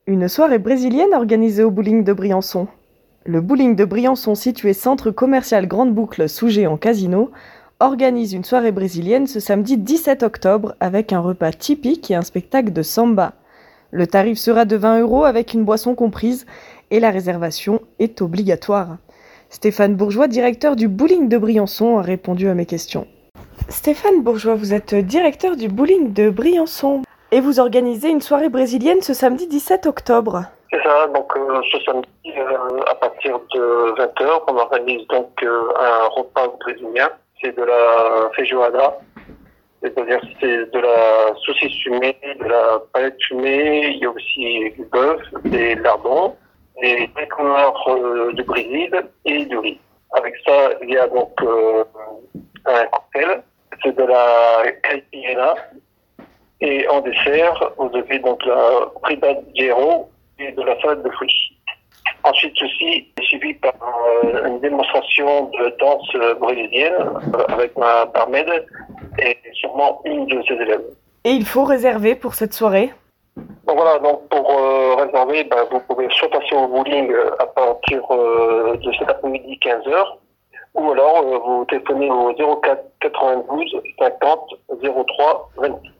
Une soirée brésilienne organisée au bowling de Briançon. Le bowling de Briançon, situé centre commercial Grande Boucle sous géant casino, organise une soirée brésilienne ce samedi 17 octobre avec un repas typique et un spectacle de samba. Le tarif sera de 20 € avec une boisson comprise et la réservation est obligatoire. Stéphane Bourgeois, directeur du bowling de Briançon, a répondu à mes questions. Stéphane Bourgeois, vous êtes directeur du bowling de Briançon et vous organisez une soirée brésilienne ce samedi 17 octobre. C'est ça, donc ce samedi, à partir de 20 h, on organise donc un repas brésilien. C'est de la feijoada, c'est-à-dire c'est de la saucisse fumée, de la palette fumée, il y a aussi du bœuf, des lardons, des bricoleurs du Brésil et du riz. Avec ça, il y a donc un cocktail, c'est de la caipirinha. Et en dessert, vous avez donc la brigadeiro et de la salade de fruits. Ensuite, ceci est suivi par une démonstration de danse brésilienne avec ma barmaid et sûrement une de ses élèves. Et il faut réserver pour cette soirée? Donc voilà, donc pour réserver, vous pouvez soit passer au bowling à partir de cet après-midi 15 h, ou alors vous téléphonez au 04 92 50 03 26.